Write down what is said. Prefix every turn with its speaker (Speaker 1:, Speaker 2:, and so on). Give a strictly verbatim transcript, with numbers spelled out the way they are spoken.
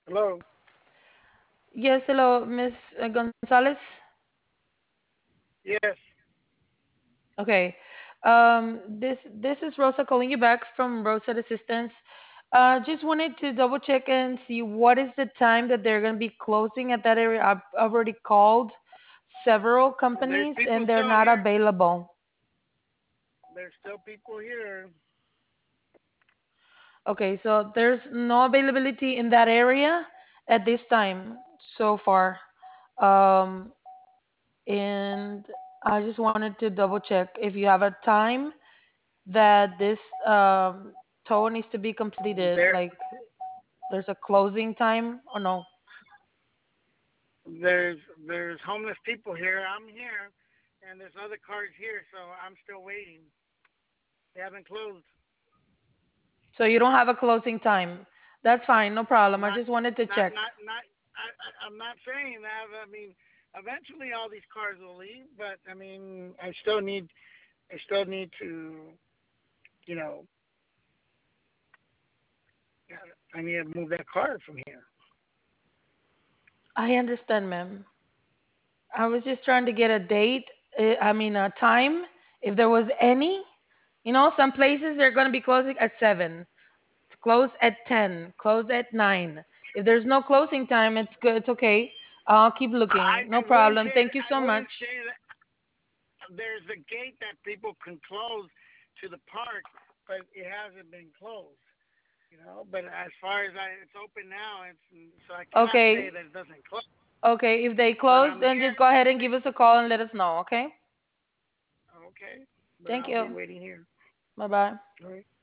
Speaker 1: Hello.
Speaker 2: Yes, hello, Miss uh, Gonzalez.
Speaker 1: Yes.
Speaker 2: Okay. Um, this this is Rosa calling you back from Rosa Assistance. Uh, just wanted to double check and see what is the time that they're going to be closing at that area. I've already called several
Speaker 1: There's
Speaker 2: companies
Speaker 1: people
Speaker 2: and they're
Speaker 1: still
Speaker 2: not
Speaker 1: here.
Speaker 2: available.
Speaker 1: There's still people here.
Speaker 2: Okay, so there's no availability in that area at this time so far. Um, and I just wanted to double check if you have a time that this um, tow needs to be completed,
Speaker 1: There,
Speaker 2: like there's a closing time or no?
Speaker 1: there's there's homeless people here. I'm here, and there's other cars here, so I'm still waiting. They haven't closed.
Speaker 2: So you don't have a closing time. That's fine, no problem. I
Speaker 1: Not,
Speaker 2: just wanted to
Speaker 1: not,
Speaker 2: check.
Speaker 1: not, not. I, I, I'm not saying that. I mean, eventually all these cars will leave, but I mean, I still need, I still need to, you know, I need to move that car from here.
Speaker 2: I understand, ma'am. I was just trying to get a date, uh, I mean, a time, if there was any. You know, some places they're going to be closing at seven, close at ten, close at nine. If there's no closing time, it's good, it's okay. I'll keep
Speaker 1: I,
Speaker 2: looking. No
Speaker 1: I wouldn't
Speaker 2: problem.
Speaker 1: say
Speaker 2: Thank you
Speaker 1: I
Speaker 2: so
Speaker 1: wouldn't
Speaker 2: much.
Speaker 1: say that there's a gate that people can close to the park, but it hasn't been closed. You know, but as far as I, it's open now. It's so I cannot say
Speaker 2: Okay.
Speaker 1: that it doesn't close.
Speaker 2: Okay, if they
Speaker 1: But
Speaker 2: close,
Speaker 1: I'm
Speaker 2: then
Speaker 1: here.
Speaker 2: just go ahead and give us a call and let us know, okay?
Speaker 1: Okay, but
Speaker 2: Thank
Speaker 1: I'll be
Speaker 2: you.
Speaker 1: waiting here.
Speaker 2: Bye bye.
Speaker 1: All right.